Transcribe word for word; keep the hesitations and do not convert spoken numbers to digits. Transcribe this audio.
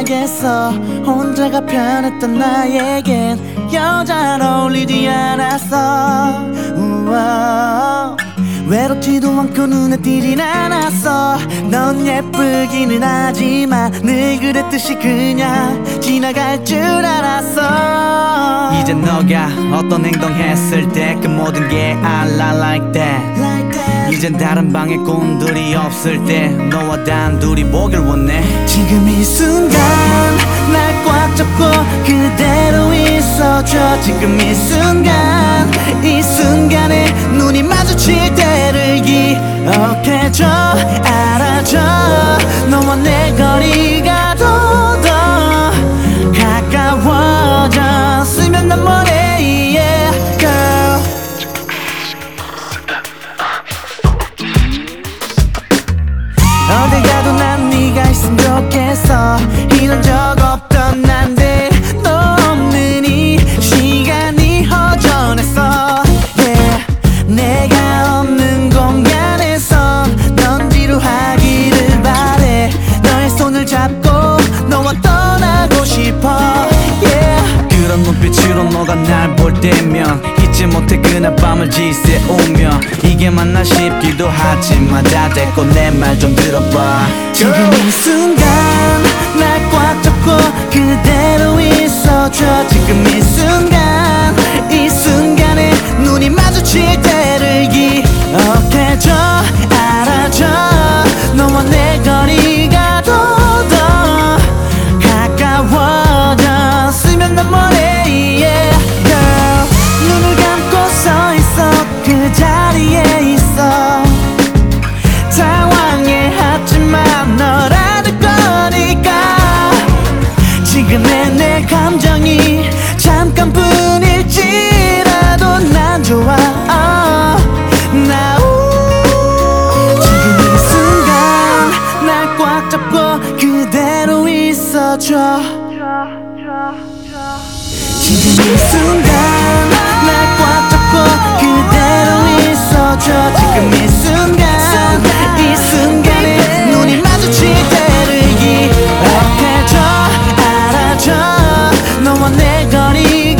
시작했어. 혼자가 편했던 나에겐 여자는 어울리지 않았어. 우와. 외롭지도 않고 눈에 띄진 않았어. 넌 예쁘기는 하지만 늘 그랬듯이 그냥 지나갈 줄 알았어. 이제 너가 어떤 행동했을 때 그 모든 게 I like that, like that. 이젠 다른 방에 꿈들이 없을 때 너와 단둘이 보길 원해. 지금 이 순간 날 꽉 잡고 그대로 있어줘. 지금 이 순간 이 순간에 눈이 마주칠 때를 기억해줘. 알아줘. 너와 내 거리가 더 더 가까워졌으면 난 뭐래. Yeah, girl. 어딜 가도 난 네가 있으면 좋겠어. 이런 적 없던 난데 너 없는 이 시간이 허전했어. Yeah. 내가 없는 공간에선 넌 지루하기를 바래. 너의 손을 잡고 너와 떠나고 싶어. Yeah. 그런 눈빛으로 너가 날 볼 때면 잊지 못해 그날 밤을 지새우며 이게 맞나 싶기도 하지만 다 됐고 내 말 좀 들어봐. 지금 이 순간 날 꽉 잡고 그대로 있어줘. 지금 이 순간 이 순간에 눈이 마주칠 때를 기억해줘. 알아줘. 너와 내 거리가 더 더 가까워졌으면 난 뭐래. Yeah, girl. 눈을 감고 서 있어. 그 자리에 있어. 당황해하지만 널 안을 거니까. 지금의 내 감정이 잠깐뿐일지라도 난 좋아. 어, 나 우. 지금 이 순간 날 꽉 잡고 그대로 있어줘. 지금 이 순간 날 꽉 잡고 그대로 있어줘. 지금 이 순간 이 순간에 눈이 마주칠 때를 기억해줘. 알아줘. 너와 내 거리